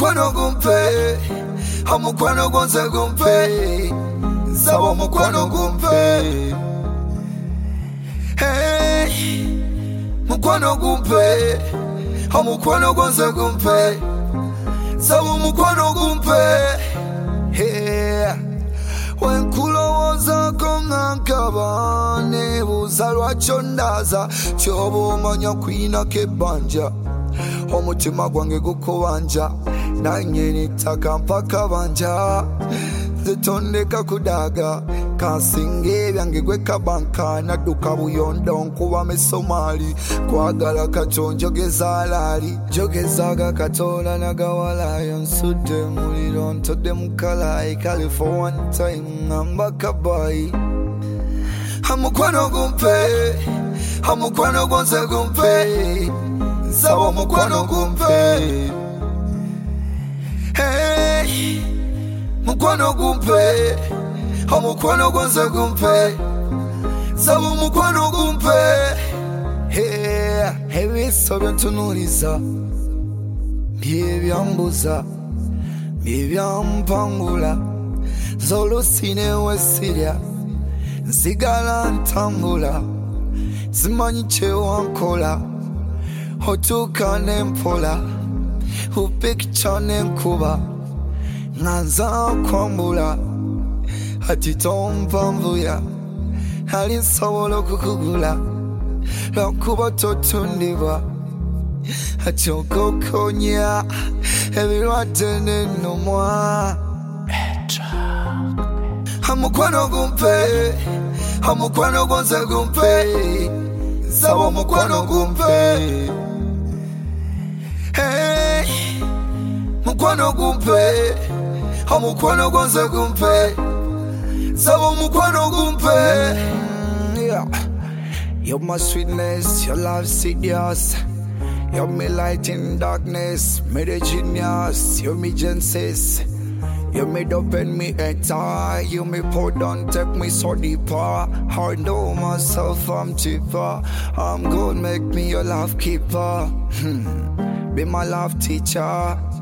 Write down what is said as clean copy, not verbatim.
Omukwano gumpe, omukwano gonze gumpe, nsaba omukwano gumpe. Hey, mukwano gumpe, omukwano gonze gumpe, nsaba omukwano gumpe. Hey, wenkulowoza kongankaba nebuuza lwaki ondaza kyoba omanya kwinako ebbanja omutima gwange gukubanja nanye nitaka mpaka banja nze tondeka kudaaga kansinga ebyange gwe kabanka nadduka buyondo nkuba Somali kwagala kato njogeza alaali njogezaaga katola nagawalayo nsudde muliro ntodde mukalayi kale for one time ngamba kabayi omukwano gumpe omukwano gonze gumpe nsaba omukwano gumpe. Hey, mukwano gumpe, omukwano gonze gumpe, nsaba omukwano gumpe. Hey, ebiso byentunuuliza byebyambuza byebyampangula z'olusi newesirya nsigala ntambula simanyi kyewankola otuuka nempola upikcha nenkuba nga nza kwambula ati tompanvuya ali nsobola okukugula lwakuba totundibwa ati okokonya ebirwadde n'ennumwa. Omukwano gumpe, omukwano gonze gumpe, nsaba omukwano gumpe. Hey, mukwano gumpe, omukwano gonze gumpe, nsaba omukwano gumpe. Yeah. You're my sweetness, your love serious. You're me light in darkness, me the genius, you're me Genesis. You made open me enter, you me pour down, take me so deeper. I know myself I'm cheaper, I'm good, make me your love keeper. Be my love teacher.